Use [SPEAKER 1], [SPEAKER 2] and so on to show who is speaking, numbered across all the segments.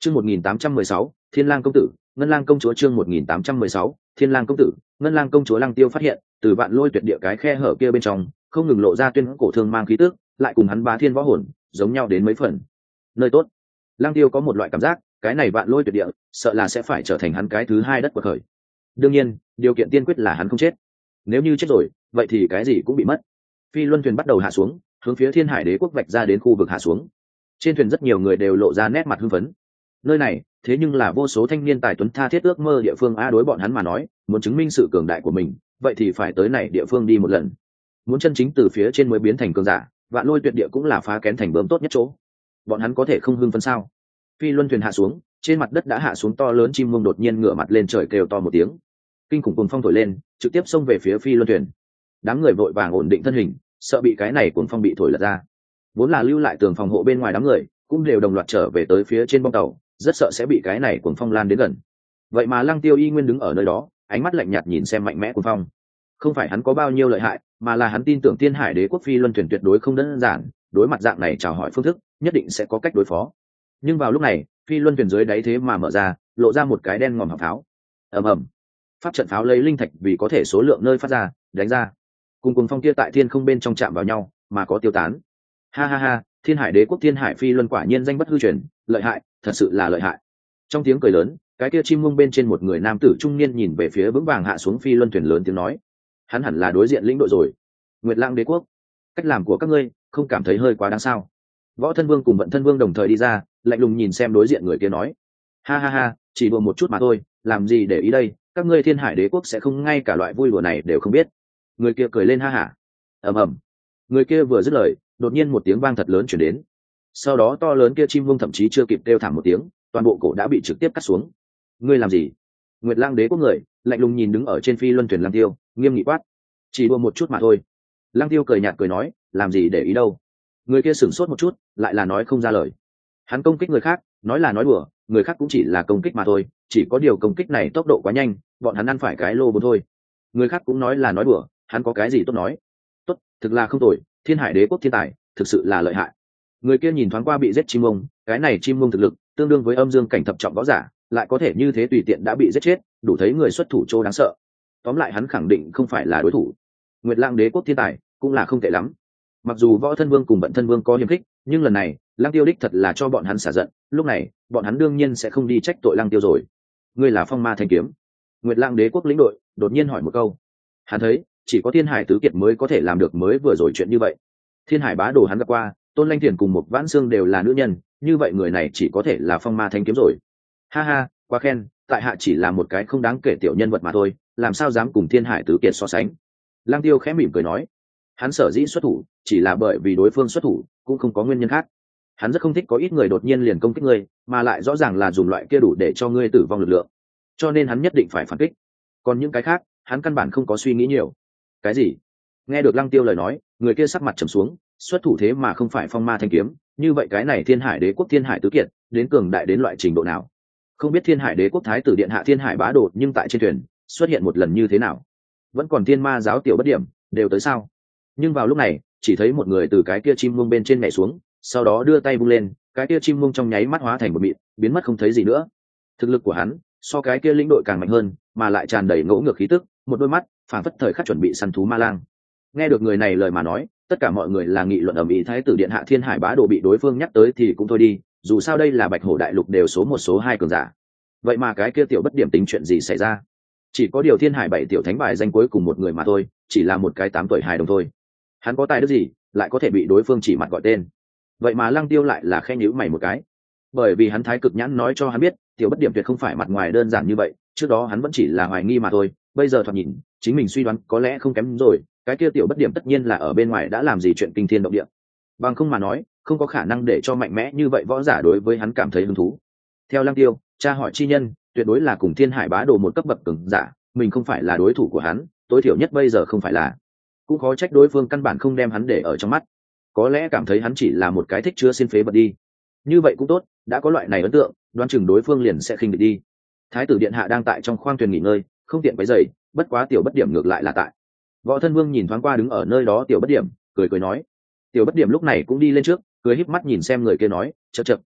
[SPEAKER 1] Chương 1816, Thiên Lang công tử, Ngân Lang công chúa. Chương 1816, Thiên Lang công tử, Ngân Lang công chúa. Lăng Tiêu phát hiện, từ vạn lôi tuyệt địa cái khe hở kia bên trong, không ngừng lộ ra tuyên cổ thương mang khí tức, lại cùng hắn bá thiên võ hồn giống nhau đến mấy phần. Nơi tốt. Lăng Tiêu có một loại cảm giác, cái này vạn lôi tuyệt địa, sợ là sẽ phải trở thành hắn cái thứ hai đất quật khởi. Đương nhiên, điều kiện tiên quyết là hắn không chết. Nếu như chết rồi, vậy thì cái gì cũng bị mất. Phi luân thuyền bắt đầu hạ xuống, hướng phía Thiên Hải Đế quốc vạch ra đến khu vực hạ xuống. Trên thuyền rất nhiều người đều lộ ra nét mặt hưng phấn. Nơi này thế nhưng là vô số thanh niên tài tuấn tha thiết ước mơ địa phương a, đối bọn hắn mà nói, muốn chứng minh sự cường đại của mình, vậy thì phải tới này địa phương đi một lần. Muốn chân chính từ phía trên mới biến thành cường giả, vạn lôi tuyệt địa cũng là phá kén thành bướm tốt nhất chỗ. Bọn hắn có thể không hưng phấn sao? Phi luân thuyền hạ xuống, trên mặt đất đã hạ xuống to lớn chim mông đột nhiên ngửa mặt lên trời kêu to một tiếng. Kinh khủng cuồng phong thổi lên, trực tiếp xông về phía phi luân thuyền. Đám người vội vàng ổn định thân hình, sợ bị cái này cuồng phong bị thổi lật ra. Vốn là lưu lại tường phòng hộ bên ngoài, đám người cũng đều đồng loạt trở về tới phía trên bong tàu, rất sợ sẽ bị cái này cuồng phong lan đến gần. Vậy mà Lăng Tiêu y nguyên đứng ở nơi đó, ánh mắt lạnh nhạt nhìn xem mạnh mẽ cuồng phong. Không phải hắn có bao nhiêu lợi hại, mà là hắn tin tưởng Thiên Hải Đế quốc phi luân thuyền tuyệt đối không đơn giản, đối mặt dạng này chào hỏi phương thức, nhất định sẽ có cách đối phó. Nhưng vào lúc này, phi luân thuyền dưới đáy thế mà mở ra, lộ ra một cái đen ngòm họng pháo. Ầm ầm. Pháp trận pháo lấy linh thạch vì có thể số lượng nơi phát ra, đánh ra. Cùng cuồng phong kia tại thiên không bên trong chạm vào nhau, mà có tiêu tán. Ha ha ha, Thiên Hải Đế quốc Thiên Hải phi luân quả nhiên danh bất hư truyền, lợi hại, thật sự là lợi hại. Trong tiếng cười lớn, cái kia chim mông bên trên một người nam tử trung niên nhìn về phía vững vàng hạ xuống phi luân thuyền lớn tiếng nói, hắn hẳn là đối diện lĩnh đội rồi. Nguyệt Lang Đế quốc, cách làm của các ngươi không cảm thấy hơi quá đáng sao? Võ Thân Vương cùng Vận Thân Vương đồng thời đi ra, lạnh lùng nhìn xem đối diện người kia nói, ha ha ha, chỉ đùa một chút mà thôi, làm gì để ý đây, các ngươi Thiên Hải Đế quốc sẽ không ngay cả loại vui đùa này đều không biết. Người kia cười lên ha hả. Ầm ầm. Người kia vừa dứt lời, đột nhiên một tiếng vang thật lớn truyền đến. Sau đó to lớn kia chim vông thậm chí chưa kịp kêu thảm một tiếng, toàn bộ cổ đã bị trực tiếp cắt xuống. Ngươi làm gì? Nguyệt Lang Đế quốc người lạnh lùng nhìn đứng ở trên phi luân thuyền Lăng Tiêu, nghiêm nghị quát, chỉ đùa một chút mà thôi. Lăng Tiêu cười nhạt cười nói, làm gì để ý đâu. Người kia sửng sốt một chút, lại là nói không ra lời. Hắn công kích người khác, nói là nói đùa, người khác cũng chỉ là công kích mà thôi, chỉ có điều công kích này tốc độ quá nhanh, bọn hắn ăn phải cái lô bốn thôi. Người khác cũng nói là nói đùa, hắn có cái gì tốt nói. Tốt, thực là không tồi, Thiên Hải Đế quốc thiên tài, thực sự là lợi hại. Người kia nhìn thoáng qua bị giết chim mông, cái này chim mông thực lực tương đương với âm dương cảnh thập trọng võ giả, lại có thể như thế tùy tiện đã bị giết chết, đủ thấy người xuất thủ chỗ đáng sợ. Tóm lại hắn khẳng định không phải là đối thủ. Nguyệt Lang Đế quốc thiên tài cũng là không tệ lắm. Mặc dù Võ Thân Vương cùng Vận Thân Vương có hiềm khích, nhưng lần này Lăng Tiêu đích thật là cho bọn hắn xả giận, lúc này bọn hắn đương nhiên sẽ không đi trách tội Lăng Tiêu rồi. Ngươi là Phong Ma Thanh Kiếm? Nguyệt Lang Đế quốc lĩnh đội đột nhiên hỏi một câu. Hắn thấy chỉ có Thiên Hải tứ kiệt mới có thể làm được mới vừa rồi chuyện như vậy. Thiên Hải bá đồ hắn gặp qua, Tôn Lanh Thiền cùng một Vãn Xương đều là nữ nhân, như vậy người này chỉ có thể là Phong Ma Thanh Kiếm rồi. Ha ha, quá khen, tại hạ chỉ là một cái không đáng kể tiểu nhân vật mà thôi, làm sao dám cùng Thiên Hải tứ kiệt so sánh. Lăng Tiêu khẽ mỉm cười nói, hắn sở dĩ xuất thủ chỉ là bởi vì đối phương xuất thủ, cũng không có nguyên nhân khác. Hắn rất không thích có ít người đột nhiên liền công kích ngươi, mà lại rõ ràng là dùng loại kia đủ để cho ngươi tử vong lực lượng, cho nên hắn nhất định phải phản kích. Còn những cái khác hắn căn bản không có suy nghĩ nhiều. Cái gì? Nghe được Lăng Tiêu lời nói, người kia sắc mặt trầm xuống, xuất thủ thế mà không phải Phong Ma Thanh Kiếm, như vậy cái này Thiên Hải Đế quốc Thiên Hải tứ kiệt đến cường đại đến loại trình độ nào? Không biết Thiên Hải Đế quốc thái tử điện hạ Thiên Hải bá đồ nhưng tại trên thuyền xuất hiện một lần như thế nào? Vẫn còn Thiên Ma giáo tiểu bất điểm đều tới sao? Nhưng vào lúc này chỉ thấy một người từ cái kia chim mông bên trên nhảy xuống, sau đó đưa tay vung lên, cái kia chim mông trong nháy mắt hóa thành một mịn, biến mất không thấy gì nữa. Thực lực của hắn so cái kia lĩnh đội càng mạnh hơn, mà lại tràn đầy ngỗ ngược khí tức, một đôi mắt phảng phất thời khắc chuẩn bị săn thú ma lang. Nghe được người này lời mà nói, tất cả mọi người là nghị luận ầm ĩ, thái tử điện hạ Thiên Hải bá đồ bị đối phương nhắc tới thì cũng thôi đi, dù sao đây là Bạch Hổ đại lục đều số một số hai cường giả. Vậy mà cái kia tiểu bất điểm tính chuyện gì xảy ra? Chỉ có điều Thiên Hải bảy tiểu thánh bài danh cuối cùng một người mà thôi, chỉ là một cái 8 tuổi hài đồng thôi. Hắn có tài đức gì lại có thể bị đối phương chỉ mặt gọi tên? Vậy mà Lăng Tiêu lại là khe nhíu mày một cái, bởi vì hắn thái cực nhãn nói cho hắn biết tiểu bất điểm tuyệt không phải mặt ngoài đơn giản như vậy. Trước đó hắn vẫn chỉ là hoài nghi mà thôi, bây giờ thoạt nhìn chính mình suy đoán có lẽ không kém rồi, cái kia tiểu bất điểm tất nhiên là ở bên ngoài đã làm gì chuyện kinh thiên động địa, bằng không mà nói không có khả năng để cho mạnh mẽ như vậy võ giả đối với hắn cảm thấy hứng thú. Theo Lăng Tiêu, tra hỏi chi nhân tuyệt đối là cùng Thiên Hải bá đồ một cấp bậc cường giả, mình không phải là đối thủ của hắn, tối thiểu nhất bây giờ không phải là. Cũng khó trách đối phương căn bản không đem hắn để ở trong mắt, có lẽ cảm thấy hắn chỉ là một cái thích chứa xin phế vật đi. Như vậy cũng tốt, đã có loại này ấn tượng, đoán chừng đối phương liền sẽ khinh địch đi. Thái tử điện hạ đang tại trong khoang thuyền nghỉ ngơi, không tiện quấy rầy, bất quá tiểu bất điểm ngược lại là tại. Võ Thân Vương nhìn thoáng qua đứng ở nơi đó tiểu bất điểm, cười nói. Tiểu bất điểm lúc này cũng đi lên trước, cười híp mắt nhìn xem người kia nói, chậc chậc,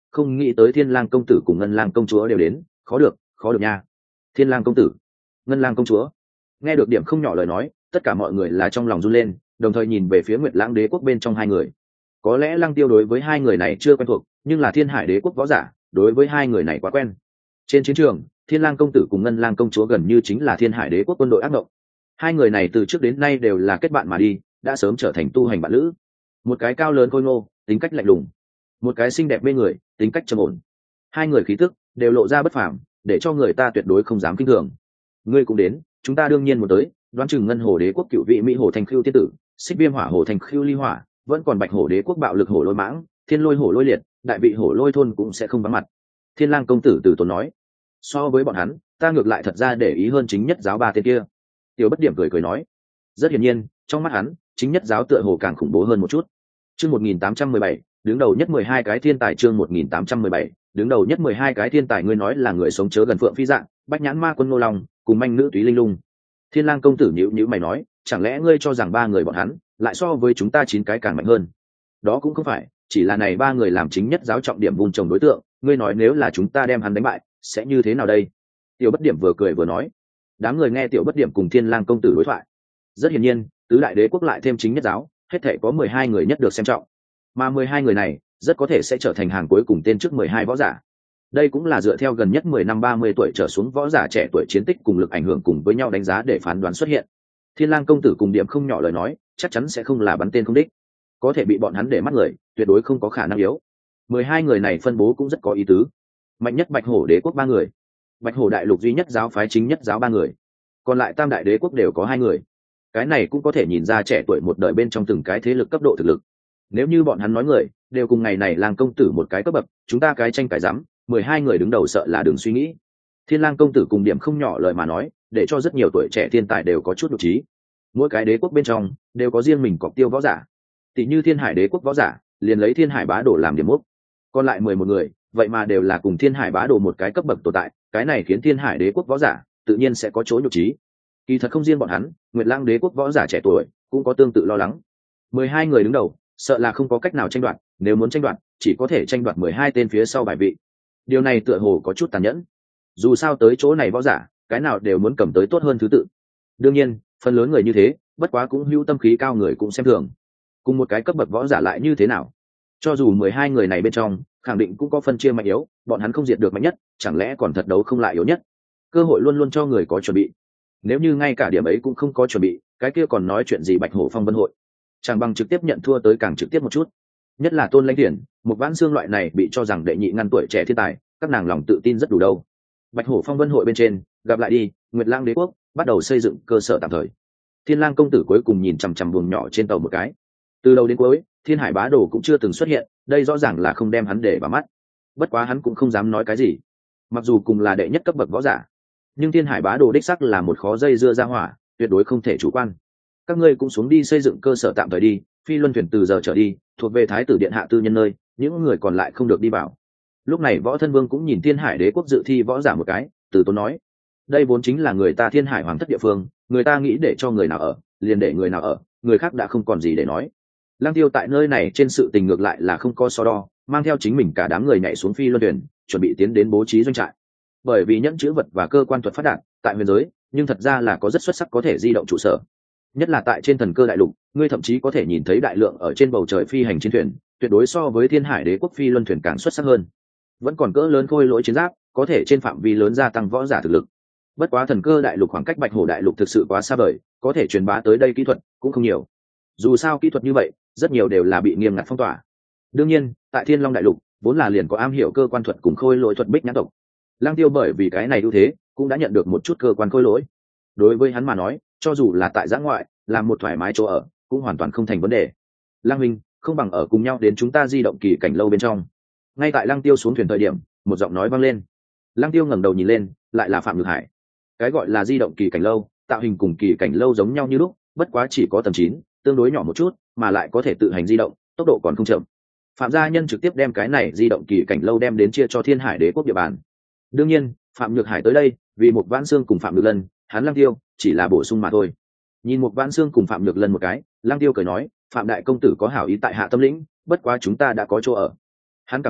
[SPEAKER 1] không nghĩ tới Thiên Lang công tử cùng Ngân Lang công chúa đều đến, khó được nha. Thiên Lang công tử, Ngân Lang công chúa. Nghe được Điểm không nhỏ lời nói, tất cả mọi người là trong lòng run lên, đồng thời nhìn về phía Nguyệt Lãng đế quốc bên trong hai người. Có lẽ Lăng Tiêu đối với hai người này chưa quen thuộc, nhưng là Thiên Hải đế quốc võ giả, đối với hai người này quá quen. Trên chiến trường, Thiên Lang công tử cùng Ngân Lang công chúa gần như chính là Thiên Hải đế quốc quân đội ác động. Hai người này từ trước đến nay đều là kết bạn mà đi, đã sớm trở thành tu hành bạn lữ. Một cái cao lớn khôi ngô, tính cách lạnh lùng; một cái xinh đẹp mê người, tính cách trầm ổn. Hai người khí tức đều lộ ra bất phàm, để cho người ta tuyệt đối không dám kinh thường. Ngươi cũng đến, chúng ta đương nhiên muốn tới, đoán chừng Ngân Hồ đế quốc cựu vị Mỹ Hồ Thành Khưu tiên tử, Xích Viêm Hỏa Hồ Thành Khưu ly hỏa, vẫn còn Bạch Hổ đế quốc bạo lực hổ lôi mãng, Thiên Lôi hổ lôi liệt, đại vị hổ lôi thôn cũng sẽ không vắng mặt. Thiên Lang công tử từ tốn nói, so với bọn hắn, ta ngược lại thật ra để ý hơn chính nhất giáo ba tên kia. Tiểu Bất Điểm cười nói, rất hiển nhiên, trong mắt hắn, chính nhất giáo tựa hồ càng khủng bố hơn một chút. Chương 1817, đứng đầu nhất 12 cái thiên tài. Chương 1817, đứng đầu nhất 12 cái thiên tài. Ngươi nói là người sống chớ gần Phượng Phi Dạng, Bách Nhãn Ma Quân Ngô Long, cùng manh nữ Túy Linh Lung. Thiên Lang công tử nhíu nhíu mày nói, chẳng lẽ ngươi cho rằng ba người bọn hắn lại so với chúng ta 9 cái càng mạnh hơn? Đó cũng không phải, chỉ là này ba người làm chính nhất giáo trọng điểm vun trồng đối tượng, ngươi nói nếu là chúng ta đem hắn đánh bại, sẽ như thế nào đây? Tiểu Bất Điểm vừa cười vừa nói. Đám người nghe Tiểu Bất Điểm cùng Thiên Lang công tử đối thoại, rất hiển nhiên, tứ đại đế quốc lại thêm chính nhất giáo, hết thảy có 12 người nhất được xem trọng. Mà 12 người này, rất có thể sẽ trở thành hàng cuối cùng tên trước 12 võ giả. Đây cũng là dựa theo gần nhất 10 năm 30 tuổi trở xuống võ giả trẻ tuổi chiến tích cùng lực ảnh hưởng cùng với nhau đánh giá để phán đoán xuất hiện. Thiên Lang công tử cùng Điểm không nhỏ lời nói, chắc chắn sẽ không là bắn tên không đích. Có thể bị bọn hắn để mắt người, tuyệt đối không có khả năng yếu. 12 người này phân bố cũng rất có ý tứ. Mạnh nhất Bạch Hổ đế quốc 3 người, Bạch Hổ đại lục duy nhất giáo phái chính nhất giáo 3 người, còn lại Tam đại đế quốc đều có 2 người. Cái này cũng có thể nhìn ra trẻ tuổi một đời bên trong từng cái thế lực cấp độ thực lực. Nếu như bọn hắn nói người đều cùng ngày này Lang công tử một cái cấp bậc, chúng ta cái tranh cái dám, 12 người đứng đầu sợ là đừng suy nghĩ. Thiên Lang công tử cùng Điểm không nhỏ lời mà nói, để cho rất nhiều tuổi trẻ thiên tài đều có chút đột trí. Mỗi cái đế quốc bên trong đều có riêng mình cọc tiêu võ giả. Tỷ như Thiên Hải đế quốc võ giả, liền lấy Thiên Hải bá đồ làm điểm mốc. Còn lại 11 người, vậy mà đều là cùng Thiên Hải bá đồ một cái cấp bậc tồn tại, cái này khiến Thiên Hải đế quốc võ giả tự nhiên sẽ có chỗ nhục trí. Kỳ thật không riêng bọn hắn, Nguyệt Lang đế quốc võ giả trẻ tuổi cũng có tương tự lo lắng. 12 người đứng đầu, sợ là không có cách nào tranh đoạt, nếu muốn tranh đoạt, chỉ có thể tranh đoạt 12 tên phía sau bài vị. Điều này tựa hồ có chút tàn nhẫn. Dù sao tới chỗ này võ giả, cái nào đều muốn cầm tới tốt hơn thứ tự. Đương nhiên, phần lớn người như thế, bất quá cũng hữu tâm khí cao người cũng xem thường. Cùng một cái cấp bậc võ giả lại như thế nào? Cho dù 12 người này bên trong, khẳng định cũng có phân chia mạnh yếu, bọn hắn không diệt được mạnh nhất, chẳng lẽ còn thật đấu không lại yếu nhất? Cơ hội luôn luôn cho người có chuẩn bị. Nếu như ngay cả điểm ấy cũng không có chuẩn bị, cái kia còn nói chuyện gì Bạch Hổ Phong Vân hội? Chẳng bằng trực tiếp nhận thua tới càng trực tiếp một chút. Nhất là Tôn Lãnh Thiền, một Vãn Xương loại này bị cho rằng đệ nhị ngăn tuổi trẻ thiên tài, các nàng lòng tự tin rất đủ đâu. Bạch Hổ Phong Vân hội bên trên, gặp lại đi, Nguyệt Lang đế quốc bắt đầu xây dựng cơ sở tạm thời. Thiên Lang công tử cuối cùng nhìn chằm chằm buồng nhỏ trên tàu một cái. Từ đầu đến cuối, Thiên Hải bá đồ cũng chưa từng xuất hiện, đây rõ ràng là không đem hắn để vào mắt. Bất quá hắn cũng không dám nói cái gì. Mặc dù cùng là đệ nhất cấp bậc võ giả, nhưng Thiên Hải bá đồ đích sắc là một khó dây dưa ra hỏa, tuyệt đối không thể chủ quan. Các ngươi cũng xuống đi xây dựng cơ sở tạm thời đi, phi luân thuyền từ giờ trở đi thuộc về thái tử điện hạ tư nhân nơi, những người còn lại không được đi vào. Lúc này Võ Thân Vương cũng nhìn Thiên Hải đế quốc dự thi võ giả một cái, từ tốn nói, đây vốn chính là người ta Thiên Hải hoàng thất địa phương, người ta nghĩ để cho người nào ở liền để người nào ở, người khác đã không còn gì để nói. Lăng Tiêu tại nơi này trên sự tình ngược lại là không có so đo, mang theo chính mình cả đám người nhảy xuống phi luân thuyền, chuẩn bị tiến đến bố trí doanh trại. Bởi vì nhẫn chữ vật và cơ quan thuật phát đạt tại huyền giới, nhưng thật ra là có rất xuất sắc có thể di động trụ sở. Nhất là tại trên Thần Cơ đại lục, ngươi thậm chí có thể nhìn thấy đại lượng ở trên bầu trời phi hành chiến thuyền, tuyệt đối so với Thiên Hải đế quốc phi luân thuyền càng xuất sắc hơn. Vẫn còn cỡ lớn khôi lỗi chiến giáp, có thể trên phạm vi lớn gia tăng võ giả thực lực. Bất quá Thần Cơ đại lục khoảng cách Bạch Hổ đại lục thực sự quá xa vời, có thể truyền bá tới đây kỹ thuật cũng không nhiều. Dù sao kỹ thuật như vậy, rất nhiều đều là bị nghiêm ngặt phong tỏa. Đương nhiên, tại Thiên Long đại lục, vốn là liền có am hiểu cơ quan thuật cùng khôi lỗi thuật Bích Nhãn tộc. Lăng Tiêu bởi vì cái này ưu thế, cũng đã nhận được một chút cơ quan khôi lỗi. Đối với hắn mà nói, cho dù là tại giã ngoại, làm một thoải mái chỗ ở, cũng hoàn toàn không thành vấn đề. Lăng Minh, không bằng ở cùng nhau đến chúng ta di động kỳ cảnh lâu bên trong. Ngay tại Lăng Tiêu xuống thuyền thời điểm, một giọng nói vang lên. Lăng Tiêu ngẩng đầu nhìn lên, lại là Phạm Nhược Hải. Cái gọi là di động kỳ cảnh lâu, tạo hình cùng kỳ cảnh lâu giống nhau như lúc, bất quá chỉ có tầng 9, tương đối nhỏ một chút, mà lại có thể tự hành di động, tốc độ còn không chậm. Phạm gia nhân trực tiếp đem cái này di động kỳ cảnh lâu đem đến chia cho Thiên Hải đế quốc địa bàn. Đương nhiên, Phạm Nhược Hải tới đây, vì một Vãn Xương cùng Phạm Nhược Lân, hắn Lăng Tiêu chỉ là bổ sung mà thôi. Nhìn một Vãn Xương cùng Phạm Nhược Lân một cái, Lăng Tiêu cười nói, Phạm đại công tử có hảo ý tại hạ tâm lĩnh, bất quá chúng ta đã có chỗ ở. Hắn cảm thấy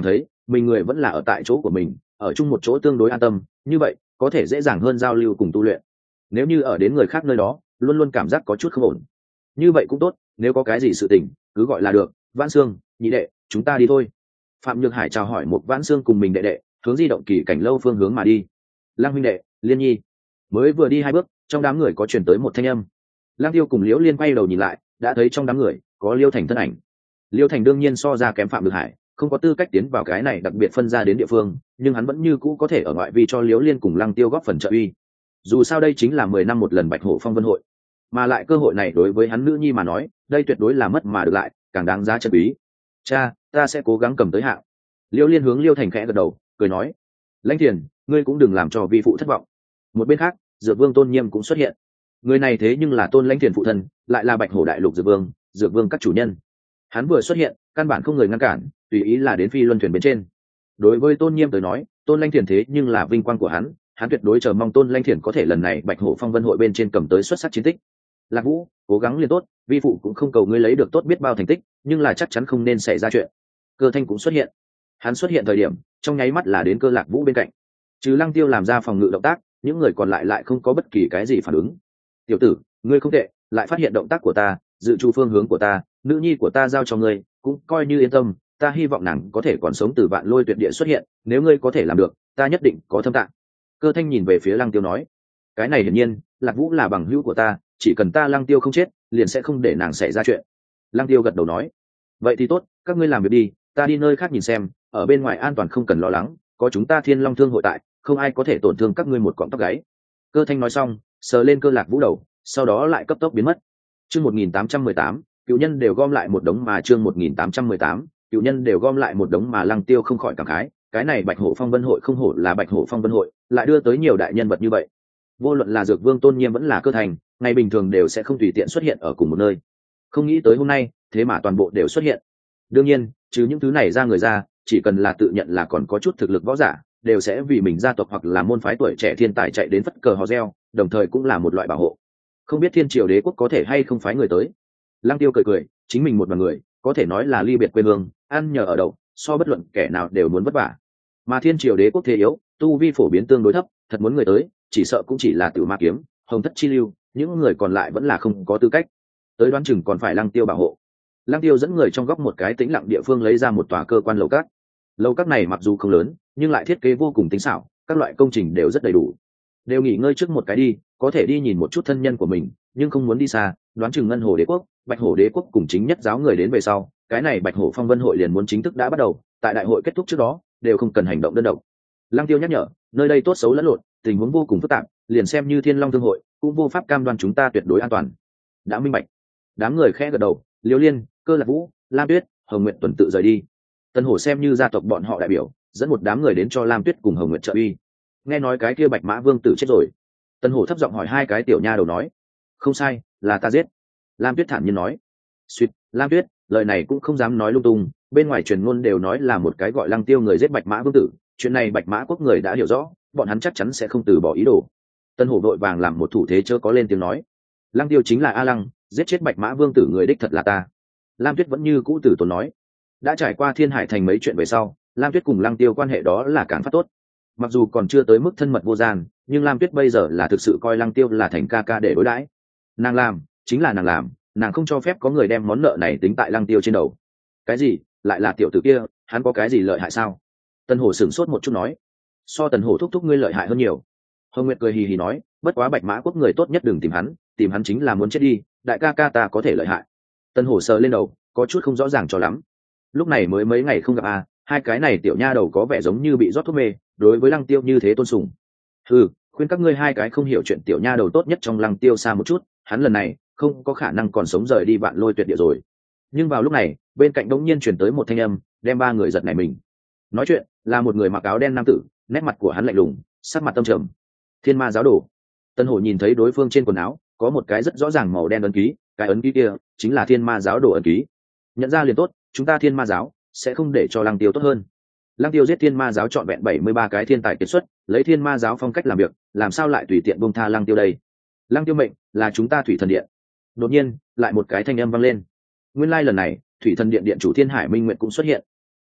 [SPEAKER 1] mình người vẫn là ở tại chỗ của mình, ở chung một chỗ tương đối an tâm, như vậy có thể dễ dàng hơn giao lưu cùng tu luyện. Nếu như ở đến người khác nơi đó luôn luôn cảm giác có chút không ổn, như vậy cũng tốt, nếu có cái gì sự tình cứ gọi là được. Vãn Sương, nhị đệ, chúng ta đi thôi. Phạm Nhược Hải chào hỏi một Vãn Sương cùng mình đệ đệ, hướng di động kỳ cảnh lâu phương hướng mà đi. Lăng huynh đệ, Liên nhi. Mới vừa đi 2 bước, trong đám người có truyền tới một thanh âm. Lăng Tiêu cùng Liễu Liên quay đầu nhìn lại, đã thấy trong đám người có Liêu Thành thân ảnh. Liêu Thành đương nhiên so ra kém Phạm Nhược Hải, không có tư cách tiến vào cái này đặc biệt phân ra đến địa phương, nhưng hắn vẫn như cũ có thể ở ngoại vi cho Liễu Liên cùng Lăng Tiêu góp phần trợ uy. Dù sao đây chính là 10 năm một lần Bạch Hổ Phong Vân hội, mà lại cơ hội này đối với hắn nữ nhi mà nói, đây tuyệt đối là mất mà được lại, càng đáng giá trân quý. Cha, ta sẽ cố gắng cầm tới hạng. Liễu Liên hướng Liêu Thành khẽ gật đầu, cười nói: Lãnh Thiền, ngươi cũng đừng làm cho vi phụ thất vọng. Một bên khác, Dược Vương Tôn Nhiêm cũng xuất hiện. Người này thế nhưng là Tôn Lãnh Thiền phụ thân, lại là Bạch Hổ đại lục Dược Vương các chủ nhân. Hắn vừa xuất hiện, căn bản không người ngăn cản, tùy ý là đến phi luân thuyền bên trên. Đối với Tôn Nhiêm tới nói, Tôn Lãnh Thiền thế nhưng là vinh quang của hắn tuyệt đối chờ mong Tôn Lãnh Thiền có thể lần này Bạch Hổ Phong Vân hội bên trên cầm tới xuất sắc chiến tích. Lạc Vũ, cố gắng liền tốt, vi phụ cũng không cầu ngươi lấy được tốt biết bao thành tích, nhưng là chắc chắn không nên xảy ra chuyện. Cơ Thanh cũng xuất hiện. Hắn xuất hiện thời điểm, trong nháy mắt là đến Cơ Lạc Vũ bên cạnh. Trừ Lăng Tiêu làm ra phòng ngự động tác, những người còn lại không có bất kỳ cái gì phản ứng. Tiểu tử, ngươi không tệ, lại phát hiện động tác của ta, dự trù phương hướng của ta, nữ nhi của ta giao cho ngươi, cũng coi như yên tâm. Ta hy vọng nàng có thể còn sống từ Vạn Lôi Tuyệt Địa xuất hiện, nếu ngươi có thể làm được, ta nhất định có thâm tạng. Cơ Thanh nhìn về phía Lăng Tiêu nói: cái này hiển nhiên, Lạc Vũ là bằng hữu của ta, chỉ cần ta Lăng Tiêu không chết, liền sẽ không để nàng xảy ra chuyện. Lăng Tiêu gật đầu nói: vậy thì tốt, các ngươi làm việc đi, ta đi nơi khác nhìn xem, ở bên ngoài an toàn không cần lo lắng, có chúng ta Thiên Long Thương hội tại, không ai có thể tổn thương các ngươi một cọng tóc gáy. Cơ Thanh nói xong, sờ lên Cơ Lạc Vũ đầu, sau đó lại cấp tốc biến mất. Chương 1818, cựu nhân đều gom lại một đống mà chương 1818, cựu nhân đều gom lại một đống mà Lăng Tiêu không khỏi cảm khái, cái này Bạch Hổ Phong Vân hội không hổ là Bạch Hổ Phong Vân hội, lại đưa tới nhiều đại nhân vật như vậy. Vô luận là Dược Vương Tôn Nhiêm vẫn là Cơ Thành, ngày bình thường đều sẽ không tùy tiện xuất hiện ở cùng một nơi. Không nghĩ tới hôm nay, thế mà toàn bộ đều xuất hiện. Đương nhiên, trừ những thứ này ra người ra, chỉ cần là tự nhận là còn có chút thực lực võ giả, đều sẽ vì mình gia tộc hoặc là môn phái tuổi trẻ thiên tài chạy đến phất cờ hò reo, đồng thời cũng là một loại bảo hộ. Không biết Thiên Triều Đế quốc có thể hay không phái người tới. Lăng Tiêu cười cười, chính mình một đoàn người, có thể nói là ly biệt quê hương, ăn nhờ ở đậu, so bất luận kẻ nào đều muốn vất vả. Mà Thiên Triều Đế quốc thế yếu, tu vi phổ biến tương đối thấp, thật muốn người tới, chỉ sợ cũng chỉ là Tử Ma kiếm, Hồng Thất chi lưu, những người còn lại vẫn là không có tư cách. Tới đoán chừng còn phải Lăng Tiêu bảo hộ. Lăng Tiêu dẫn người trong góc một cái tĩnh lặng địa phương lấy ra một tòa cơ quan lầu các. Lầu các này mặc dù không lớn, nhưng lại thiết kế vô cùng tinh xảo, các loại công trình đều rất đầy đủ. Đều nghỉ ngơi trước một cái đi, có thể đi nhìn một chút thân nhân của mình, nhưng không muốn đi xa, đoán chừng Ngân Hồ Đế quốc, Bạch Hổ Đế quốc cùng chính nhất giáo người đến về sau, cái này Bạch Hổ Phong Vân hội liền muốn chính thức đã bắt đầu, tại đại hội kết thúc trước đó, đều không cần hành động đơn độc. Lăng Tiêu nhắc nhở, nơi đây tốt xấu lẫn lộn, tình huống vô cùng phức tạp, liền xem như Thiên Long Thương hội, cũng vô pháp cam đoan chúng ta tuyệt đối an toàn. Đã minh bạch. Đám người khẽ gật đầu, Liễu Liên, Cơ Lạc Vũ, Lam Tuyết, Hồng Nguyệt tuần tự rời đi. Tân Hổ xem như gia tộc bọn họ đại biểu, dẫn một đám người đến cho Lam Tuyết cùng Hồng Nguyệt trợ uy. Nghe nói cái kia Bạch Mã Vương tử chết rồi. Tân Hổ thấp giọng hỏi hai cái tiểu nha đầu nói: không sai, là ta giết. Lam Tuyết thản nhiên nói. Suýt, Lam Tuyết, lời này cũng không dám nói lung tung, bên ngoài truyền ngôn đều nói là một cái gọi Lăng Tiêu người giết Bạch Mã Vương tử, chuyện này Bạch Mã quốc người đã hiểu rõ, bọn hắn chắc chắn sẽ không từ bỏ ý đồ. Tân Hổ vội vàng làm một thủ thế chớ có lên tiếng nói: Lăng Tiêu chính là A Lăng, giết chết Bạch Mã Vương tử người đích thật là ta. Lam Tuyết vẫn như cũ tử tốn nói. Đã trải qua Thiên Hải thành mấy chuyện về sau, Lam Tuyết cùng Lăng Tiêu quan hệ đó là càng phát tốt. Mặc dù còn chưa tới mức thân mật vô gian, nhưng Lam Tuyết bây giờ là thực sự coi Lăng Tiêu là thành ca ca để đối đãi. Nàng làm, chính là nàng làm, nàng không cho phép có người đem món nợ này tính tại Lăng Tiêu trên đầu. Cái gì? Lại là tiểu tử kia, hắn có cái gì lợi hại sao? Tần Hổ sửng sốt một chút nói. So Tần Hổ thúc thúc ngươi lợi hại hơn nhiều. Hồng Nguyệt cười hì hì nói, bất quá Bạch Mã quốc người tốt nhất đừng tìm hắn chính là muốn chết đi, đại ca ca ta có thể lợi hại. Tần Hổ sờ lên đầu, có chút không rõ ràng cho lắm. Lúc này mới mấy ngày không gặp hai cái này tiểu nha đầu có vẻ giống như bị rót thuốc mê, đối với Lăng Tiêu như thế tôn sùng. Khuyên các ngươi hai cái không hiểu chuyện tiểu nha đầu tốt nhất trong Lăng Tiêu xa một chút, hắn lần này không có khả năng còn sống rời đi Vạn Lôi Tuyệt Địa rồi. Nhưng vào lúc này, bên cạnh đống nhiên chuyển tới một thanh âm, đem ba người giật nảy mình. Nói chuyện là một người mặc áo đen nam tử, nét mặt của hắn lạnh lùng, sắc mặt tâm trầm. Thiên Ma giáo đồ. Tân Hổ nhìn thấy đối phương trên quần áo có một cái rất rõ ràng màu đen ấn ký, cái ấn ký kia chính là Thiên Ma giáo đồ ấn ký. Nhận ra liền tốt, chúng ta Thiên Ma giáo sẽ không để cho Lăng Tiêu tốt hơn. Lăng Tiêu giết Thiên Ma giáo trọn vẹn 73 cái thiên tài kiệt xuất, lấy Thiên Ma giáo phong cách làm việc, làm sao lại tùy tiện buông tha Lăng Tiêu đây? Lăng Tiêu mệnh là chúng ta Thủy Thần Điện. Đột nhiên, lại một cái thanh âm vang lên. Nguyên lai lần này, Thủy Thần Điện điện chủ Thiên Hải Minh Nguyệt cũng xuất hiện.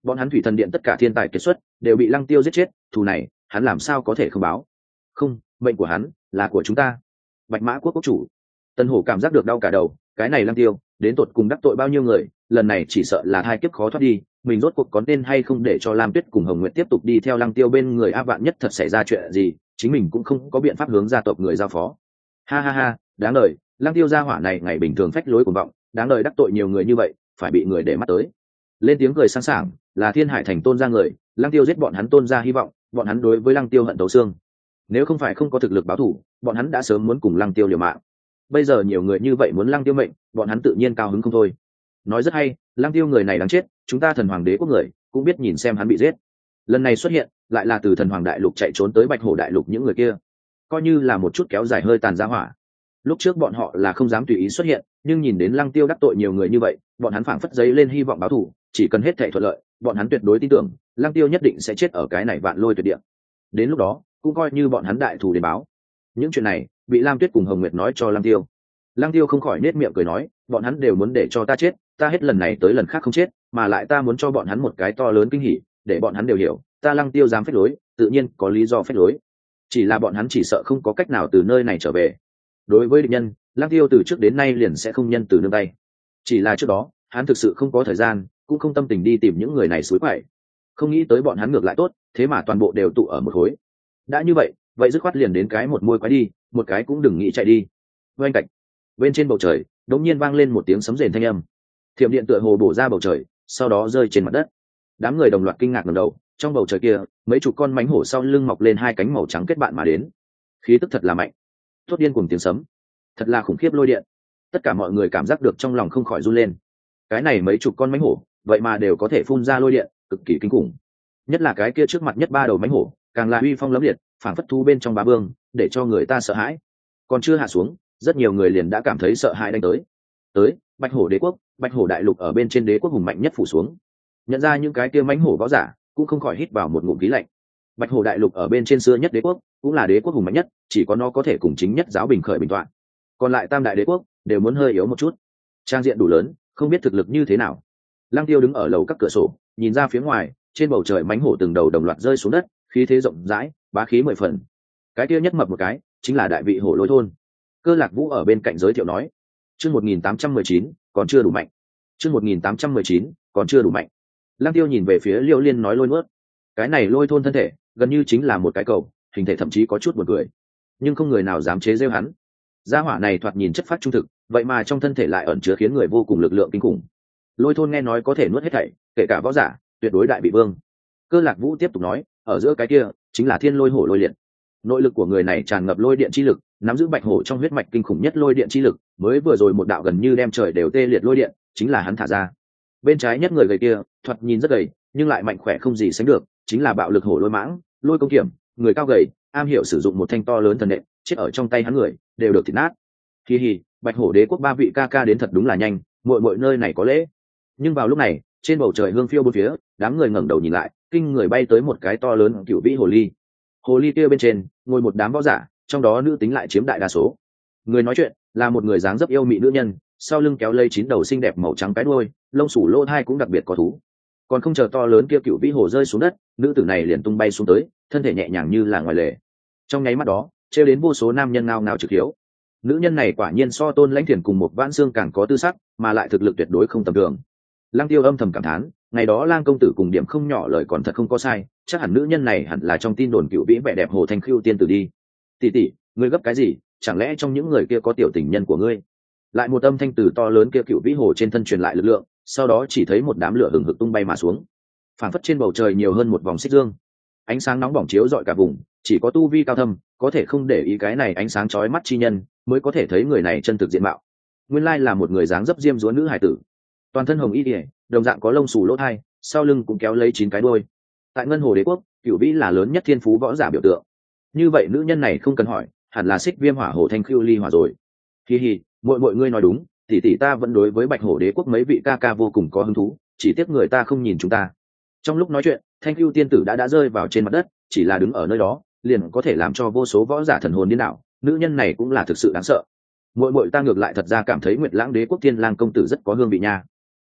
[SPEAKER 1] bọn hắn thủy thần điện tất cả thiên tài kiệt xuất đều bị Lăng Tiêu giết chết, thù này hắn làm sao có thể không báo. Không, mệnh của hắn là của chúng ta. Bạch Mã quốc quốc chủ Tân Hổ cảm giác được đau cả đầu, cái này Lăng Tiêu đến tột cùng đắc tội bao nhiêu người, lần này chỉ sợ là hai kiếp khó thoát đi. Mình rốt cuộc có nên hay không để cho Lam Tuyết cùng Hồng Nguyệt tiếp tục đi theo Lăng Tiêu bên người a, vạn nhất thật xảy ra chuyện gì, chính mình cũng không có biện pháp hướng gia tộc người giao phó. Ha ha ha, đáng đời, Lăng Tiêu gia hỏa này ngày bình thường phách lối cuồng vọng, đáng đời đắc tội nhiều người như vậy, phải bị người để mắt tới. Lên tiếng cười sáng sảng, là Thiên Hải thành Tôn gia người, Lăng Tiêu giết bọn hắn Tôn gia hy vọng, bọn hắn đối với Lăng Tiêu hận thấu xương. Nếu không phải không có thực lực báo thù, bọn hắn đã sớm muốn cùng Lăng Tiêu liều mạng. Bây giờ nhiều người như vậy muốn Lăng Tiêu mệnh, bọn hắn tự nhiên cao hứng không thôi. Nói rất hay, Lăng Tiêu người này đáng chết, chúng ta Thần Hoàng đế quốc người cũng biết nhìn xem hắn bị giết. Lần này xuất hiện, lại là từ Thần Hoàng đại lục chạy trốn tới Bạch Hổ đại lục những người kia, coi như là một chút kéo dài hơi tàn ra hỏa. Lúc trước bọn họ là không dám tùy ý xuất hiện, nhưng nhìn đến Lăng Tiêu đắc tội nhiều người như vậy, bọn hắn phảng phất giấy lên hy vọng báo thù, chỉ cần hết thảy thuận lợi, bọn hắn tuyệt đối tin tưởng Lăng Tiêu nhất định sẽ chết ở cái này Vạn Lôi tuyệt địa. Đến lúc đó, cũng coi như bọn hắn đại thù để báo. Những chuyện này bị Lam Tuyết cùng Hồng Nguyệt nói cho Lăng Tiêu. Lăng Tiêu không khỏi nết miệng cười nói, bọn hắn đều muốn để cho ta chết, ta hết lần này tới lần khác không chết, mà lại ta muốn cho bọn hắn một cái to lớn kinh hỉ, để bọn hắn đều hiểu, ta Lăng Tiêu dám phách lối, tự nhiên có lý do phách lối. Chỉ là bọn hắn chỉ sợ không có cách nào từ nơi này trở về. Đối với địch nhân, Lăng Tiêu từ trước đến nay liền sẽ không nhân từ nương tay. Chỉ là trước đó, hắn thực sự không có thời gian, cũng không tâm tình đi tìm những người này suối quậy. Không nghĩ tới bọn hắn ngược lại tốt, thế mà toàn bộ đều tụ ở một khối. Đã như vậy, vậy dứt khoát liền đến cái một môi quái đi, một cái cũng đừng nghĩ chạy đi. Bên cạnh, bên trên bầu trời, đột nhiên vang lên một tiếng sấm rền thanh âm. Thiểm điện tựa hồ bổ ra bầu trời, sau đó rơi trên mặt đất. Đám người đồng loạt kinh ngạc ngẩng đầu, trong bầu trời kia, mấy chục con mãnh hổ sau lưng mọc lên hai cánh màu trắng kết bạn mà đến. Khí tức thật là mạnh. Thốt điên cùng tiếng sấm, thật là khủng khiếp lôi điện. Tất cả mọi người cảm giác được trong lòng không khỏi run lên. Cái này mấy chục con mãnh hổ, vậy mà đều có thể phun ra lôi điện, cực kỳ kinh khủng. Nhất là cái kia trước mặt nhất ba đầu mãnh hổ, càng là uy phong lẫm liệt, phảng phất thu bên trong bá vương, để cho người ta sợ hãi. Còn chưa hạ xuống, rất nhiều người liền đã cảm thấy sợ hãi đánh tới. Tới, Bạch Hổ đế quốc, Bạch Hổ đại lục ở bên trên đế quốc hùng mạnh nhất phủ xuống. Nhận ra những cái kia mãnh hổ võ giả, cũng không khỏi hít vào một ngụm khí lạnh. Bạch Hổ đại lục ở bên trên xưa nhất đế quốc, cũng là đế quốc hùng mạnh nhất, chỉ có nó có thể cùng chính nhất giáo bình khởi bình toạn. Còn lại tam đại đế quốc đều muốn hơi yếu một chút. Trang diện đủ lớn, không biết thực lực như thế nào. Lăng Tiêu đứng ở lầu các cửa sổ, nhìn ra phía ngoài, trên bầu trời mãnh hổ từng đầu đồng loạt rơi xuống đất, khí thế rộng rãi, bá khí mười phần. Cái kia nhất mập một cái, chính là đại vị hổ lôi thôn. Cơ Lạc Vũ ở bên cạnh giới thiệu nói, chương 1819, còn chưa đủ mạnh. chương 1819, còn chưa đủ mạnh. Lăng Tiêu nhìn về phía Liêu Liên nói lôi nuốt. Cái này lôi thôn thân thể, gần như chính là một cái cầu, hình thể thậm chí có chút buồn cười. Nhưng không người nào dám chế giễu hắn. Gia hỏa này thoạt nhìn chất phát trung thực, vậy mà trong thân thể lại ẩn chứa khiến người vô cùng lực lượng kinh khủng. Lôi thôn nghe nói có thể nuốt hết thảy, kể cả võ giả, tuyệt đối đại bị vương. Cơ Lạc Vũ tiếp tục nói, ở giữa cái kia chính là Thiên Lôi Hổ lôi liệt. Nội lực của người này tràn ngập lôi điện chi lực, nắm giữ bạch hổ trong huyết mạch kinh khủng nhất lôi điện chi lực, mới vừa rồi một đạo gần như đem trời đều tê liệt lôi điện, chính là hắn thả ra. Bên trái nhất người gầy kia, thoạt nhìn rất gầy, nhưng lại mạnh khỏe không gì sánh được, chính là bạo lực hổ lôi mãng, lôi công kiểm, người cao gầy, am hiểu sử dụng một thanh to lớn thần nện, chết ở trong tay hắn người, đều được thịt nát. Hi hi, Bạch Hổ đế quốc ba vị ca ca đến thật đúng là nhanh, muội nơi này có lễ. Nhưng vào lúc này, trên bầu trời hương phiêu bốn phía, đám người ngẩng đầu nhìn lại, kinh người bay tới một cái to lớn cựu vĩ hồ ly. Hồ ly kia bên trên ngồi một đám võ giả, trong đó nữ tính lại chiếm đại đa số. Người nói chuyện là một người dáng dấp yêu mị nữ nhân, sau lưng kéo lây 9 đầu xinh đẹp màu trắng cái đuôi, lông sủ lỗ thai cũng đặc biệt có thú. Còn không chờ to lớn kia cựu vĩ hồ rơi xuống đất, nữ tử này liền tung bay xuống tới, thân thể nhẹ nhàng như là ngoài lề. Trong nháy mắt đó, trêu đến vô số nam nhân ngao ngao trực hiếu. Nữ nhân này quả nhiên so Tôn Lãnh Thiền cùng một Vãn Xương càng có tư sắc, mà lại thực lực tuyệt đối không tầm thường. Lăng Tiêu âm thầm cảm thán, ngày đó Lang công tử cùng điểm không nhỏ lời còn thật không có sai, chắc hẳn nữ nhân này hẳn là trong tin đồn cựu vĩ vẻ đẹp hồ thanh khưu tiên tử đi. Tỷ tỷ, ngươi gấp cái gì? Chẳng lẽ trong những người kia có tiểu tình nhân của ngươi? Lại một âm thanh từ to lớn kia cựu vĩ hồ trên thân truyền lại lực lượng, sau đó chỉ thấy một đám lửa hừng hực tung bay mà xuống, phảng phất trên bầu trời nhiều hơn một vòng xích dương, ánh sáng nóng bỏng chiếu rọi cả vùng, chỉ có tu vi cao thâm có thể không để ý cái này ánh sáng chói mắt chi nhân, mới có thể thấy người này chân thực diện mạo. Nguyên lai là một người dáng dấp diêm dúa nữ hải tử, toàn thân hồng y điệp, đồng dạng có lông xù lỗ thai, sau lưng cũng kéo lấy 9 cái đuôi. Tại Ngân Hồ đế quốc, cựu vĩ là lớn nhất thiên phú võ giả biểu tượng. Như vậy nữ nhân này không cần hỏi, hẳn là Xích Viêm Hỏa Hồ Thanh Khưu Ly Hỏa rồi. Hi hi, muội ngươi nói đúng, tỷ tỷ ta vẫn đối với Bạch Hổ đế quốc mấy vị ca ca vô cùng có hứng thú, chỉ tiếc người ta không nhìn chúng ta. Trong lúc nói chuyện, Thanh Khưu tiên tử đã rơi vào trên mặt đất, chỉ là đứng ở nơi đó, liền có thể làm cho vô số võ giả thần hồn điên đảo. Nữ nhân này cũng là thực sự đáng sợ. Muội ta ngược lại thật ra cảm thấy Nguyệt Lãng đế quốc Thiên Lang công tử rất có hương vị nha.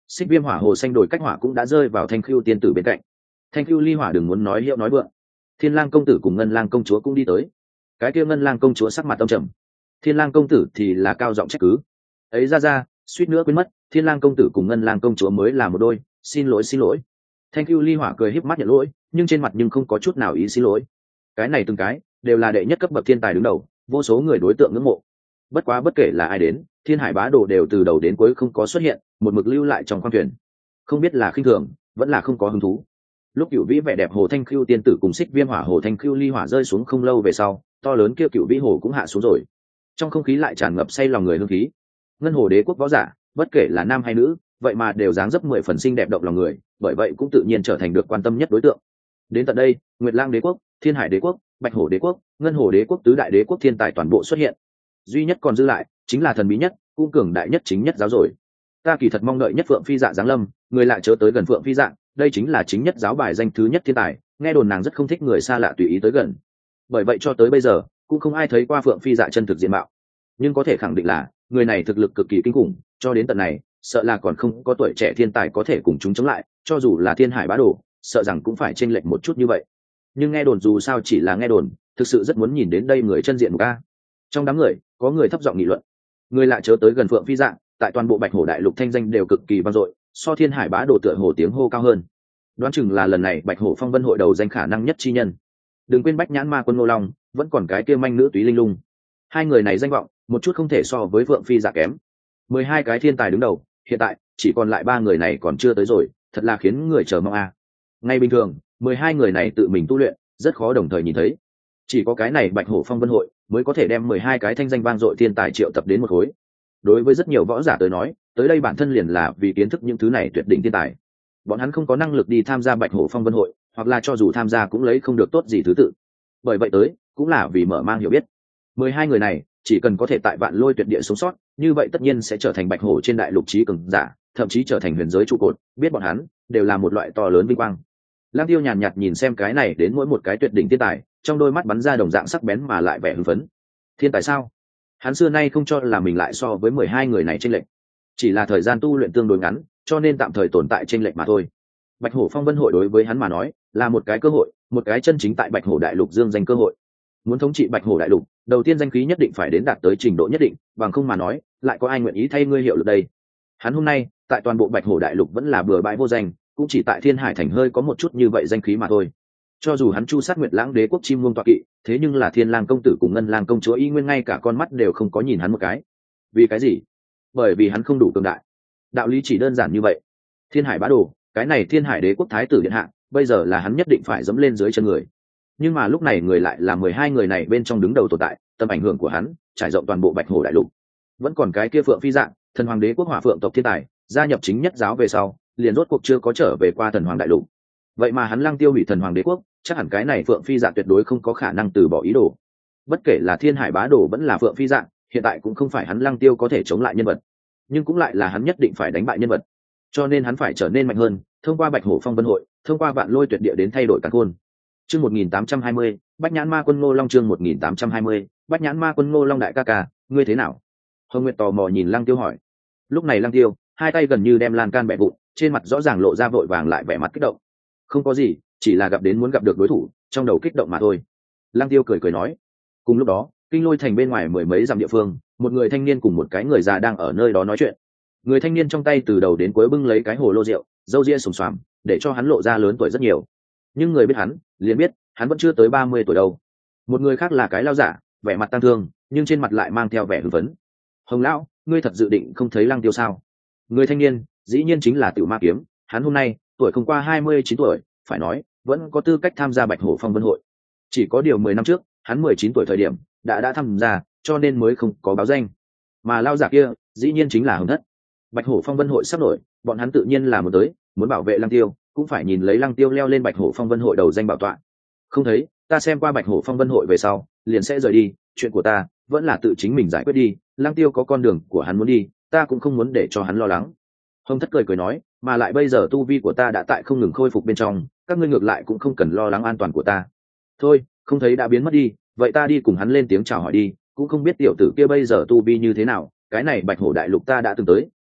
[SPEAKER 1] Xích Viêm Hỏa Hồ Xanh đổi cách hỏa cũng đã rơi vào Thanh Khưu tiên tử bên cạnh. Thanh Khưu ly hỏa đừng muốn nói hiệu nói vượng. Thiên Lang công tử cùng Ngân Lang công chúa cũng đi tới. Cái kia Ngân Lang công chúa sắc mặt âm trầm, Thiên Lang công tử thì là cao giọng trách cứ. Ấy ra, suýt nữa quên mất, Thiên Lang công tử cùng Ngân Lang công chúa mới là một đôi, xin lỗi. Thanh Khưu ly hỏa cười híp mắt nhận lỗi, nhưng trên mặt nhưng không có chút nào ý xin lỗi. Cái này từng cái đều là đệ nhất cấp bậc thiên tài đứng đầu, vô số người đối tượng ngưỡng mộ. Bất quá bất kể là ai đến, Thiên Hải Bá Đồ đều từ đầu đến cuối không có xuất hiện, một mực lưu lại trong khoang thuyền. Không biết là khinh thường, vẫn là không có hứng thú. Lúc Cửu Vĩ vẻ đẹp hồ Thanh Khưu tiên tử cùng Xích Viêm Hỏa hồ Thanh Khưu ly hỏa rơi xuống không lâu về sau, to lớn kia Cửu Vĩ hồ cũng hạ xuống rồi. Trong không khí lại tràn ngập say lòng người hương khí. Ngân Hồ Đế quốc võ giả, bất kể là nam hay nữ, vậy mà đều dáng dấp 10 phần xinh đẹp động lòng người, bởi vậy cũng tự nhiên trở thành được quan tâm nhất đối tượng. Đến tận đây, Nguyệt Lang Đế quốc, Thiên Hải Đế quốc, Bạch Hổ Đế quốc, Ngân Hồ Đế quốc tứ đại đế quốc thiên tài toàn bộ xuất hiện. Duy nhất còn dư lại chính là thần bí nhất, cũng cường đại nhất chính nhất giáo rồi. Ta kỳ thật mong đợi nhất Phượng Phi Dạ giáng lâm, người lại chớ tới gần Phượng Phi Dạ, đây chính là chính nhất giáo bài danh thứ nhất thiên tài, nghe đồn nàng rất không thích người xa lạ tùy ý tới gần. Bởi vậy cho tới bây giờ, cũng không ai thấy qua Phượng Phi Dạ chân thực diện mạo. Nhưng có thể khẳng định là, người này thực lực cực kỳ kinh khủng, cho đến tận này, sợ là còn không có tuổi trẻ thiên tài có thể cùng chúng chống lại, cho dù là Thiên Hải Bá Đồ, sợ rằng cũng phải chênh lệch một chút như vậy. Nhưng nghe đồn dù sao chỉ là nghe đồn, thực sự rất muốn nhìn đến đây người chân diện một ca. Trong đám người, có người thấp giọng nghị luận. Người lại chớ tới gần Phượng Phi Dạ, tại toàn bộ Bạch Hổ đại lục thanh danh đều cực kỳ vang dội, so Thiên Hải Bá Đồ tựa hồ tiếng hô cao hơn. Đoán chừng là lần này Bạch Hổ Phong Vân hội đầu danh khả năng nhất chi nhân. Đừng quên Bách Nhãn Ma Quân Ngô Long, vẫn còn cái kia manh nữ Túy Linh Lung. Hai người này danh vọng, một chút không thể so với Phượng Phi Dạ kém. 12 cái thiên tài đứng đầu, hiện tại chỉ còn lại 3 người này còn chưa tới rồi, thật là khiến người chờ mong a. Ngay bình thường, 12 người này tự mình tu luyện, rất khó đồng thời nhìn thấy. Chỉ có cái này Bạch Hổ Phong Vân hội mới có thể đem 12 cái thanh danh vang dội thiên tài triệu tập đến một khối. Đối với rất nhiều võ giả tới nói, tới đây bản thân liền là vì kiến thức những thứ này tuyệt đỉnh thiên tài. Bọn hắn không có năng lực đi tham gia Bạch Hổ Phong Vân hội, hoặc là cho dù tham gia cũng lấy không được tốt gì thứ tự. Bởi vậy tới, cũng là vì mở mang hiểu biết. 12 người này, chỉ cần có thể tại Vạn Lôi tuyệt địa sống sót, như vậy tất nhiên sẽ trở thành Bạch Hổ trên đại lục chí cường giả, thậm chí trở thành huyền giới trụ cột, biết bọn hắn đều là một loại to lớn vinh quang. Lam Tiêu nhàn nhạt nhìn xem cái này đến mỗi một cái tuyệt đỉnh thiên tài, trong đôi mắt bắn ra đồng dạng sắc bén mà lại vẻ hưng phấn. Thiên tài sao? Hắn xưa nay không cho là mình lại so với 12 người này chênh lệch, chỉ là thời gian tu luyện tương đối ngắn, cho nên tạm thời tồn tại chênh lệch mà thôi. Bạch Hổ Phong Vân hội đối với hắn mà nói, là một cái cơ hội, một cái chân chính tại Bạch Hổ đại lục dương danh cơ hội. Muốn thống trị Bạch Hổ đại lục, đầu tiên danh khí nhất định phải đến đạt tới trình độ nhất định, bằng không mà nói, lại có ai nguyện ý thay ngươi hiệu lực đây? Hắn hôm nay, tại toàn bộ Bạch Hổ đại lục vẫn là bừa bãi vô danh, cũng chỉ tại Thiên Hải thành hơi có một chút như vậy danh khí mà thôi. Cho dù hắn chu sát Nguyệt Lãng Đế quốc chim muông tọa kỵ, thế nhưng là Thiên Lang công tử cùng Ngân Lang công chúa y nguyên ngay cả con mắt đều không có nhìn hắn một cái. Vì cái gì? Bởi vì hắn không đủ cường đại. Đạo lý chỉ đơn giản như vậy. Thiên Hải Bá Đồ, cái này Thiên Hải Đế quốc thái tử điện hạ, bây giờ là hắn nhất định phải dẫm lên dưới chân người. Nhưng mà lúc này người lại là 12 người này bên trong đứng đầu tồn tại, tầm ảnh hưởng của hắn trải rộng toàn bộ Bạch Hổ đại lục. Vẫn còn cái kia Phượng Phi Dạng, Thần Hoàng Đế quốc Hỏa Phượng tộc thiên tài, gia nhập chính nhất giáo về sau, liền rốt cuộc chưa có trở về qua Thần Hoàng đại lục. Vậy mà hắn Lăng Tiêu hủy Thần Hoàng Đế quốc, chắc hẳn cái này Phượng Phi Dạng tuyệt đối không có khả năng từ bỏ ý đồ. Bất kể là Thiên Hải Bá Đồ vẫn là Phượng Phi Dạng, hiện tại cũng không phải hắn Lăng Tiêu có thể chống lại nhân vật, nhưng cũng lại là hắn nhất định phải đánh bại nhân vật. Cho nên hắn phải trở nên mạnh hơn, thông qua Bạch Hổ Phong Vân hội, thông qua Vạn Lôi tuyệt địa đến thay đổi càn khôn. Chương 1820, Bách Nhãn Ma Quân Ngô Long chương 1820, Bách Nhãn Ma Quân Ngô Long đại ca ca, ngươi thế nào? Hồng Nguyệt tò mò nhìn Lăng Tiêu hỏi. Lúc này Lăng Tiêu, hai tay gần như đem lan can bẻ vụn, trên mặt rõ ràng lộ ra vội vàng lại vẻ mặt kích động. Không có gì, chỉ là muốn gặp được đối thủ, trong đầu kích động mà thôi. Lăng Tiêu cười nói. Cùng lúc đó, Kinh Lôi thành bên ngoài mười mấy dặm địa phương, một người thanh niên cùng một cái người già đang ở nơi đó nói chuyện. Người thanh niên trong tay từ đầu đến cuối bưng lấy cái hồ lô rượu, râu ria xồm xoàm, để cho hắn lộ ra lớn tuổi rất nhiều. Nhưng người biết hắn, liền biết hắn vẫn chưa tới 30 tuổi đâu. Một người khác là cái lao giả, vẻ mặt tang thương, nhưng trên mặt lại mang theo vẻ hưng phấn. Hồng lão, ngươi thật dự định không thấy Lăng Tiêu sao? Người thanh niên, dĩ nhiên chính là Tiểu Ma Kiếm, hắn hôm nay tuổi không qua 29 tuổi, phải nói vẫn có tư cách tham gia Bạch Hổ Phong Vân hội. Chỉ có điều 10 năm trước, hắn 19 tuổi thời điểm đã tham gia, cho nên mới không có báo danh. Mà lao giả kia, dĩ nhiên chính là Hồng Thất. Bạch Hổ Phong Vân hội sắp nổi, bọn hắn tự nhiên là muốn tới, muốn bảo vệ Lăng Tiêu, cũng phải nhìn lấy Lăng Tiêu leo lên Bạch Hổ Phong Vân hội đầu danh bảo tọa. Không thấy, ta xem qua Bạch Hổ Phong Vân hội về sau, liền sẽ rời đi, chuyện của ta vẫn là tự chính mình giải quyết đi, Lăng Tiêu có con đường của hắn muốn đi, ta cũng không muốn để cho hắn lo lắng. Hồng Thất cười nói, mà lại bây giờ tu vi của ta đã tại không ngừng khôi phục bên trong, các ngươi ngược lại cũng không cần lo lắng an toàn của ta. Thôi, không thấy đã biến mất đi, vậy ta đi cùng hắn lên tiếng chào hỏi đi, cũng không biết tiểu tử kia bây giờ tu vi như thế nào, cái này Bạch Hổ đại lục ta đã từng tới,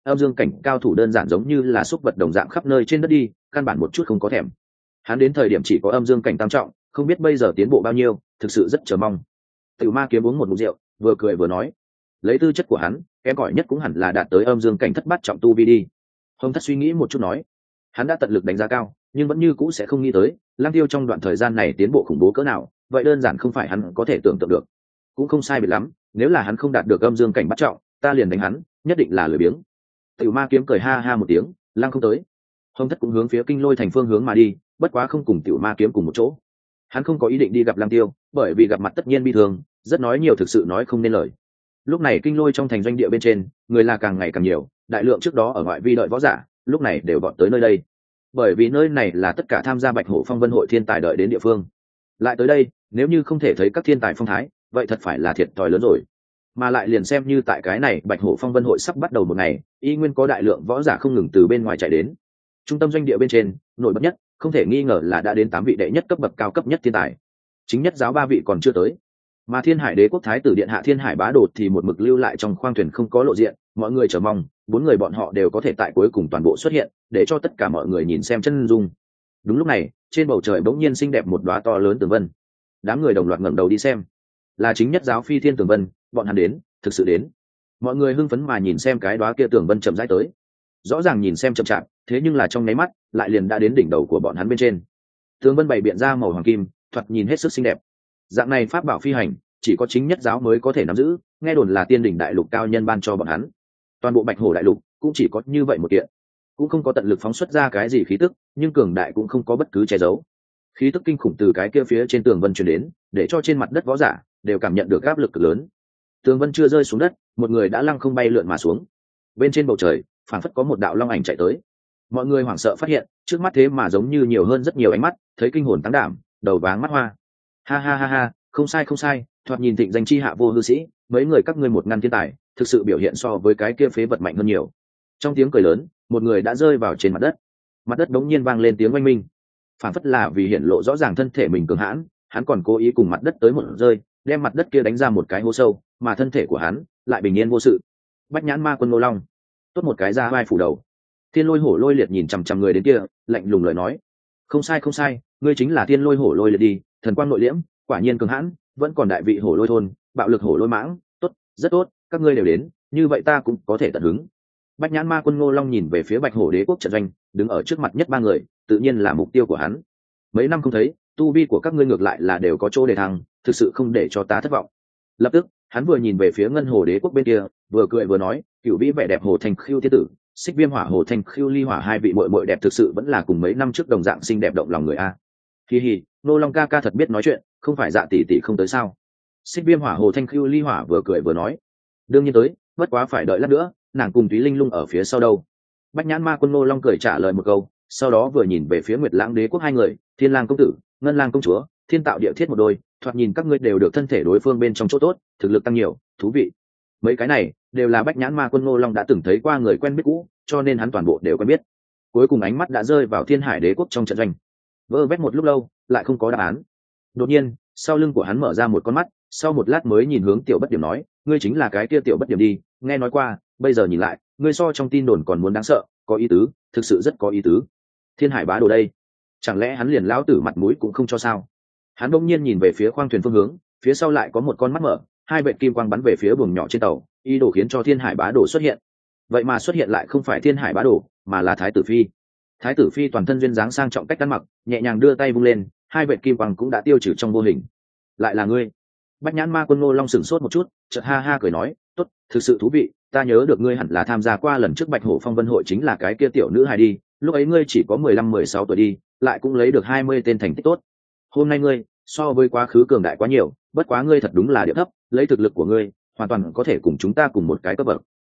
[SPEAKER 1] âm dương cảnh cao thủ đơn giản giống như là súc vật đồng dạng khắp nơi trên đất đi, căn bản một chút không có thèm. Hắn đến thời điểm chỉ có âm dương cảnh tam trọng, không biết bây giờ tiến bộ bao nhiêu, thực sự rất chờ mong. Tiểu Ma Kiếm uống một ngụm rượu, vừa cười vừa nói, lấy tư chất của hắn, kém cỏi nhất cũng hẳn là đạt tới âm dương cảnh thất bát trọng tu vi đi. Hồng Thất suy nghĩ một chút nói, hắn đã tận lực đánh giá cao, nhưng vẫn như cũ sẽ không nghĩ tới, Lăng Tiêu trong đoạn thời gian này tiến bộ khủng bố cỡ nào, vậy đơn giản không phải hắn có thể tưởng tượng được. Cũng không sai biệt lắm, nếu là hắn không đạt được âm dương cảnh bát trọng, ta liền đánh hắn, nhất định là lười biếng. Tiểu Ma Kiếm cười ha ha một tiếng, lăng không tới. Hồng Thất cũng hướng phía Kinh Lôi thành phương hướng mà đi, bất quá không cùng Tiểu Ma Kiếm cùng một chỗ. Hắn không có ý định đi gặp Lăng Tiêu, bởi vì gặp mặt tất nhiên bi thương, rất nói nhiều thực sự nói không nên lời. Lúc này Kinh Lôi trong thành doanh địa bên trên, người là càng ngày càng nhiều, đại lượng trước đó ở ngoại vi đợi võ giả, lúc này đều gọn tới nơi đây. Bởi vì nơi này là tất cả tham gia Bạch Hổ Phong Vân hội thiên tài đợi đến địa phương. Lại tới đây, nếu như không thể thấy các thiên tài phong thái, vậy thật phải là thiệt thòi lớn rồi. Mà lại liền xem như tại cái này Bạch Hổ Phong Vân hội sắp bắt đầu một ngày, y nguyên có đại lượng võ giả không ngừng từ bên ngoài chạy đến. Trung tâm doanh địa bên trên, nổi bật nhất, không thể nghi ngờ là đã đến 8 vị đệ nhất cấp bậc cao cấp nhất thiên tài. Chính nhất giáo 3 vị còn chưa tới. Mà Thiên Hải Đế quốc thái tử điện hạ Thiên Hải Bá Đột thì một mực lưu lại trong khoang thuyền không có lộ diện, mọi người chờ mong, 4 người bọn họ đều có thể tại cuối cùng toàn bộ xuất hiện, để cho tất cả mọi người nhìn xem chân dung. Đúng lúc này, trên bầu trời bỗng nhiên xinh đẹp một đóa to lớn tường vân. Đám người đồng loạt ngẩng đầu đi xem, là chính nhất giáo phi thiên tường vân, bọn hắn đến, thực sự đến. Mọi người hưng phấn mà nhìn xem cái đóa kia tường vân chậm rãi tới. Rõ ràng nhìn xem chậm chạp, thế nhưng là trong nháy mắt, lại liền đã đến đỉnh đầu của bọn hắn bên trên. Tường vân bày biện ra màu hoàng kim, thoạt nhìn hết sức xinh đẹp. Dạng này pháp bảo phi hành, chỉ có chính nhất giáo mới có thể nắm giữ, nghe đồn là tiên đỉnh đại lục cao nhân ban cho bọn hắn. Toàn bộ Bạch Hổ đại lục cũng chỉ có như vậy một kiện, cũng không có tận lực phóng xuất ra cái gì khí tức, nhưng cường đại cũng không có bất cứ che giấu. Khí tức kinh khủng từ cái kia phía trên tường vân truyền đến, để cho trên mặt đất võ giả đều cảm nhận được áp lực cực lớn. Tường vân chưa rơi xuống đất, một người đã lăng không bay lượn mà xuống. Bên trên bầu trời, phảng phất có một đạo long ảnh chạy tới. Mọi người hoảng sợ phát hiện, trước mắt thế mà giống như nhiều hơn rất nhiều ánh mắt, thấy kinh hồn tăng đảm, đầu váng mắt hoa. Ha ha ha ha, không sai không sai, thoạt nhìn thịnh danh chi hạ vô hư sĩ, mấy người các ngươi một ngăn thiên tài, thực sự biểu hiện so với cái kia phế vật mạnh hơn nhiều. Trong tiếng cười lớn, một người đã rơi vào trên mặt đất đống nhiên vang lên tiếng oanh minh. Phản phất là vì hiện lộ rõ ràng thân thể mình cường hãn, hắn còn cố ý cùng mặt đất tới một rơi, đem mặt đất kia đánh ra một cái hố sâu, mà thân thể của hắn lại bình yên vô sự. Bách Nhãn Ma Quân Ngô Long, tốt một cái ra vai phủ đầu. Thiên Lôi Hổ Lôi Liệt nhìn chằm chằm người đến kia, lạnh lùng lời nói: không sai không sai, ngươi chính là Thiên Lôi Hổ Lôi Liệt đi, thần quang nội liễm, quả nhiên cường hãn, vẫn còn đại vị hổ lôi thôn, bạo lực hổ lôi mãng, tốt, rất tốt, các ngươi đều đến, như vậy ta cũng có thể tận hứng. Bách Nhãn Ma Quân Ngô Long nhìn về phía Bạch Hổ Đế quốc trận doanh, đứng ở trước mặt nhất 3 người, tự nhiên là mục tiêu của hắn. Mấy năm không thấy, tu vi của các ngươi ngược lại là đều có chỗ để thăng, thực sự không để cho ta thất vọng. Lập tức, hắn vừa nhìn về phía Ngân Hồ Đế quốc bên kia, vừa cười vừa nói, cửu vĩ vẻ đẹp Hồ Thành Khưu Thiên tử, Xích Viêm Hỏa Hồ Thành Khưu Ly Hỏa, hai vị muội muội đẹp thực sự vẫn là cùng mấy năm trước đồng dạng xinh đẹp động lòng người a. Hi hi, Ngô Long ca ca thật biết nói chuyện, không phải Dạ tỷ tỷ không tới sao? Xích Viêm Hỏa Hồ Thanh Khưu Ly Hỏa vừa cười vừa nói, đương nhiên tới, bất quá phải đợi lát nữa, nàng cùng Túy Linh Lung ở phía sau đâu. Bách Nhãn Ma Quân Ngô Long cười trả lời một câu, sau đó vừa nhìn về phía Nguyệt Lãng Đế quốc 2 người, Thiên Lang công tử, Ngân Lang công chúa, Thiên Tạo Địa Thiết một đôi, thoạt nhìn các ngươi đều được thân thể đối phương bên trong chỗ tốt, thực lực tăng nhiều, thú vị. Mấy cái này đều là Bách Nhãn Ma Quân Ngô Long đã từng thấy qua người quen biết cũ, cho nên hắn toàn bộ đều quen biết. Cuối cùng ánh mắt đã rơi vào Thiên Hải Đế quốc trong trận doanh. Vơ vét một lúc lâu, lại không có đáp án. Đột nhiên, sau lưng của hắn mở ra một con mắt, sau một lát mới nhìn hướng Tiểu Bất Điểm nói, ngươi chính là cái kia Tiểu Bất Điểm đi, nghe nói qua, bây giờ nhìn lại, ngươi so trong tin đồn còn muốn đáng sợ, có ý tứ, thực sự rất có ý tứ. Thiên Hải Bá Đồ đây, chẳng lẽ hắn liền lão tử mặt mũi cũng không cho sao? Hắn bỗng nhiên nhìn về phía khoang thuyền phương hướng, phía sau lại có một con mắt mở, 2 vệt kim quang bắn về phía buồng nhỏ trên tàu, ý đồ khiến cho Thiên Hải Bá Đồ xuất hiện. Vậy mà xuất hiện lại không phải Thiên Hải Bá Đồ, mà là Thái tử Phi. Thái tử Phi toàn thân duyên dáng sang trọng cách ăn mặc, nhẹ nhàng đưa tay vung lên, 2 vệt kim quang cũng đã tiêu trừ trong vô hình. Lại là ngươi? Bách Nhãn Ma Quân Ngô Long sửng sốt một chút, chợt ha ha cười nói, tốt, thực sự thú vị, ta nhớ được ngươi hẳn là tham gia qua lần trước Bạch Hổ Phong Vân hội chính là cái kia tiểu nữ hài đi, lúc ấy ngươi chỉ có 15-16 tuổi đi, lại cũng lấy được 20 tên thành tích tốt. Hôm nay ngươi, so với quá khứ cường đại quá nhiều, bất quá ngươi thật đúng là địa thấp, lấy thực lực của ngươi, hoàn toàn có thể cùng chúng ta cùng một cái cấp bậc.